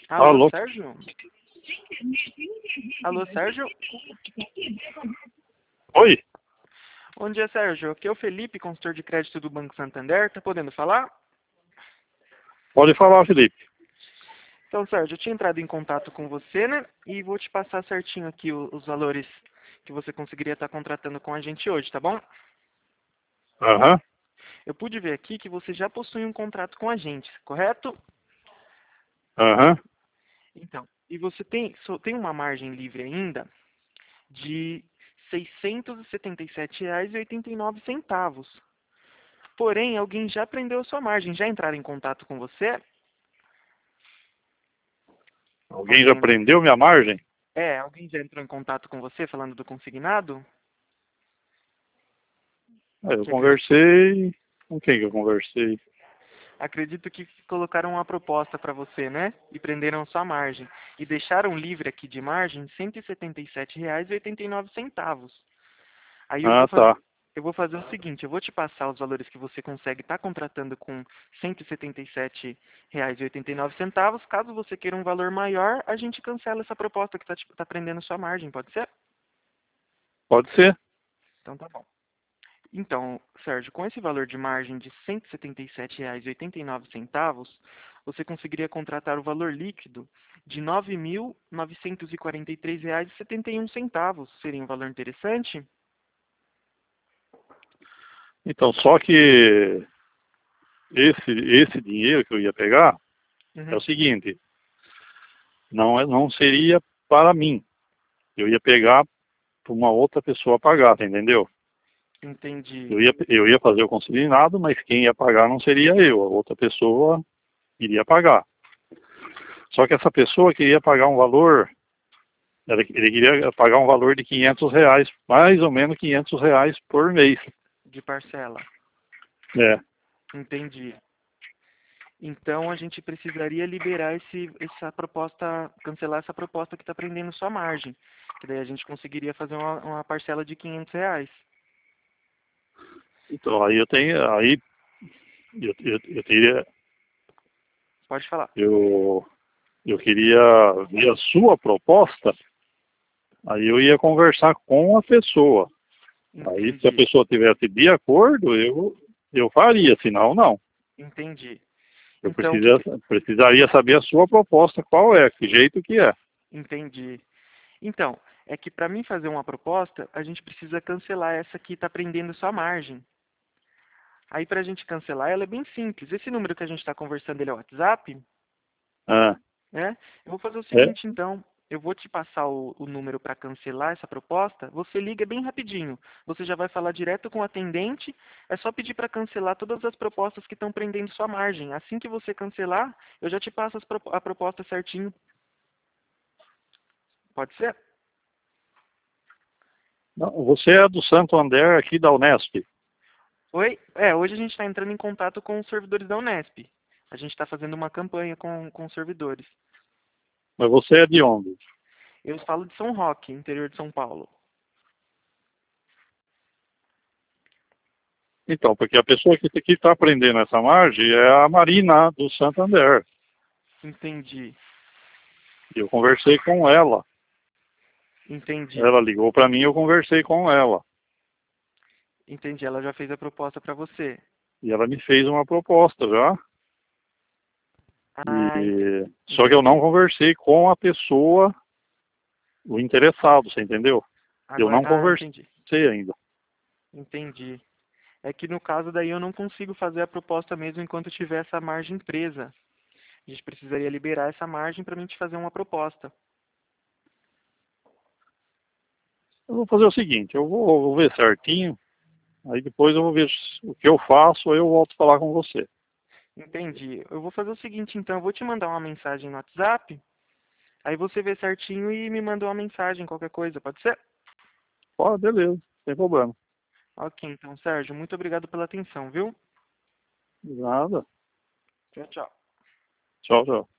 Alô, Alô? Sérgio? Alô, Sérgio? Oi? Bom dia, Sérgio. Aqui é o Felipe, consultor de crédito do Banco Santander. Tá podendo falar? Pode falar, Felipe. Então, Sérgio, eu tinha entrado em contato com você, né? E vou te passar certinho aqui os valores que você conseguiria estar contratando com a gente hoje, tá bom? Aham. Eu pude ver aqui que você já possui um contrato com a gente, correto? Aham. Então, e você tem uma margem livre ainda de R$ 677,89. Porém, alguém já prendeu a sua margem. Já entraram em contato com você? Alguém já Alguém... prendeu minha margem? alguém já entrou em contato com você falando do consignado? Eu Que acredito, conversei. Com quem que eu conversei? acredito que colocaram uma proposta para você, né? E prenderam sua margem. E deixaram livre aqui de margem R$ 177,89. Aí Ah, tá. eu vou fazer o seguinte, eu vou te passar os valores que você consegue estar contratando com R$ 177,89. Caso você queira um valor maior, a gente cancela essa proposta que está prendendo sua margem, pode ser? Pode ser. Então tá bom. Então, Sérgio, com esse valor de margem de R$ 177,89, você conseguiria contratar o valor líquido de R$ 9.943,71. Seria um valor interessante? Então, só que esse dinheiro que eu ia pegar é o Uhum. seguinte, não seria para mim. Eu ia pegar para uma outra pessoa pagar, tá entendeu? Entendi. Eu ia fazer o consignado, mas quem ia pagar não seria eu, a outra pessoa iria pagar. Só que essa pessoa queria pagar um valor, ele queria pagar um valor de R$ 500, mais ou menos R$ 500 por mês. De parcela. É. Entendi. Então a gente precisaria liberar essa proposta, cancelar essa proposta que está prendendo sua margem. Que daí a gente conseguiria fazer uma parcela de R$ 500. Então eu teria, Pode falar. eu queria ver a sua proposta, aí eu ia conversar com a pessoa. Aí se a Entendi. pessoa tivesse de acordo, eu faria, senão não. Entendi. Eu Então, precisaria saber a sua proposta, qual é, que jeito que é. entendi. Então, é que para mim fazer uma proposta, a gente precisa cancelar essa que está prendendo sua margem. Aí para a gente cancelar, ela é bem simples. Esse número que a gente está conversando, ele é o WhatsApp, Ah, né? Eu vou fazer o é? seguinte, então. Eu vou te passar o número para cancelar essa proposta. Você liga bem rapidinho. Você já vai falar direto com o atendente. É só pedir para cancelar todas as propostas que estão prendendo sua margem. Assim que você cancelar, eu já te passo a proposta certinho. Pode ser? Não, você é do Santander aqui da Unesp. Oi? Hoje a gente está entrando em contato com os servidores da Unesp. A gente está fazendo uma campanha com os servidores. Mas você é de onde? Eu falo de São Roque, interior de São Paulo. Então, porque a pessoa que está aprendendo essa margem é a Marina do Santander. Entendi. Eu conversei com ela. Entendi. Ela ligou para mim e eu conversei com ela. Entendi. Ela já fez a proposta para você. E ela me fez uma proposta já. Ah, Só que eu não entendi. conversei com a pessoa, o interessado, você entendeu? Eu Agora, não conversei entendi. ainda. Entendi. É que no caso daí eu não consigo fazer a proposta mesmo enquanto tiver essa margem presa. A gente precisaria liberar essa margem para a gente fazer uma proposta. Eu vou fazer o seguinte, eu vou ver certinho, aí depois eu vou ver o que eu faço, aí eu volto a falar com você. Entendi. Eu vou fazer o seguinte, então, eu vou te mandar uma mensagem no WhatsApp, aí você vê certinho e me manda uma mensagem, qualquer coisa, pode ser? Ah, beleza, sem problema. Ok, então, Sérgio, muito obrigado pela atenção, viu? Nada. Tchau, tchau. Tchau, tchau.